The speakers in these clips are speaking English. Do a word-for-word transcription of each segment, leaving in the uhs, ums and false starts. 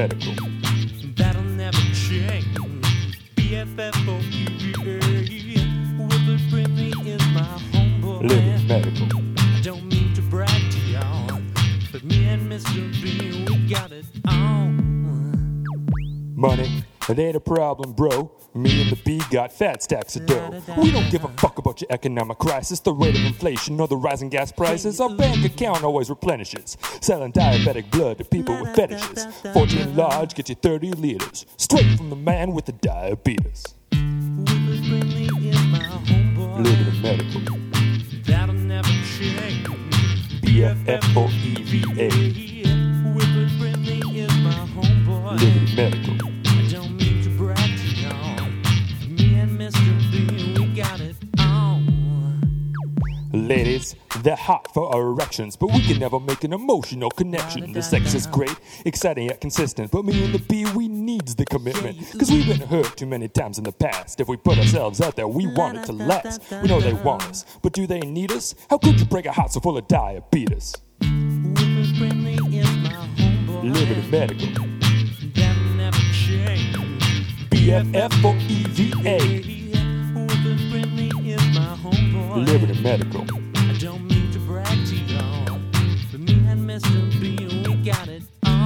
Medical. That'll never change. B F F O E V A. Wilbert Brimley is my homeboy. Liberty Medical. I don't mean to brag to y'all, but me and Mister B, we got it on. Money, it ain't a problem, bro. Me and the B got fat stacks of dough. We don't give a fuck about your economic crisis, the rate of inflation, or the rising gas prices. Our bank account always replenishes, selling diabetic blood to people with fetishes. fourteen large, get you thirty liters, straight from the man with the diabetes. Wilbert Brimley is my homeboy. Liberty Medical. That'll never change. B F F O E V A. Wilbert Brimley is my homeboy. Liberty Medical. I don't mean to brag to y'all. Me and Mister B, we got it on. Ladies, they're hot for our erections, but we can never make an emotional connection. The sex is great, exciting yet consistent, but me and the B, we needs the commitment. Cause we've been hurt too many times in the past. If we put ourselves out there, we want it to last. We know they want us, but do they need us? How could you break a heart so full of diabetes? Wilbert Brimley is my homeboy. Liberty Medical. That'll never change. B F F O E V A. Wilbert Brimley is my homeboy. Liberty Medical. I don't mean to brag to y'all, but me and Mister B, we got it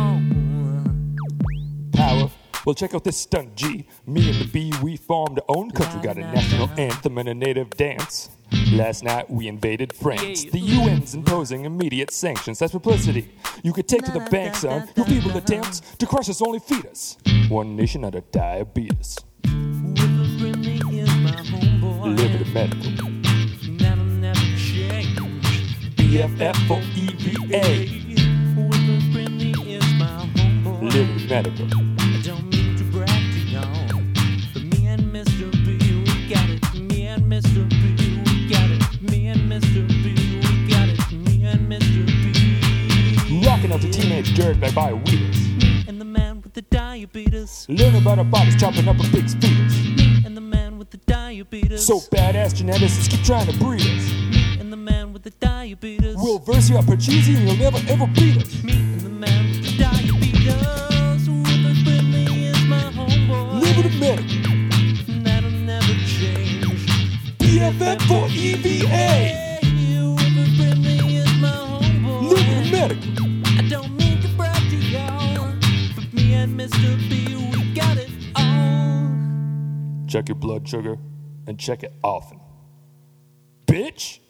on. Power. Well, check out this stunt, G. Me and the B, we formed our own country, got a national anthem and a native dance. Last night we invaded France. The U N's imposing immediate sanctions. That's publicity you could take to the bank, son. Your feeble attempts to crush us only feed us. One nation under diabetes. Wilbert Brimley is my homeboy. Liberty Medical. That'll never change. B F F O E V A. Wilbert Brimley is my homeboy. Liberty Medical. I don't mean to brag to y'all, but me and Mister B, we got it. Me and Mister B, we got it. Me and Mister B, we got it. Me and Mister B. Rocking out the teenage dirtbag by Wheaters. Me and the man with the diabetes. Learn about our bodies, chopping up a pig's fetus. Me and the man with the diabetes. So badass geneticists keep trying to breed us. Me and the man with the diabetes. We'll verse you up per cheesy and you'll never ever beat us. Me and the man with the diabetes. Wilbert Brimley is my homeboy. Liberty Medical. That'll never change. B F F O E V A. Wilbert Brimley is my homeboy. Liberty Medical. I don't mean to brag to y'all, but me and Mister B, we got it on. Check your blood sugar and check it often. Bitch!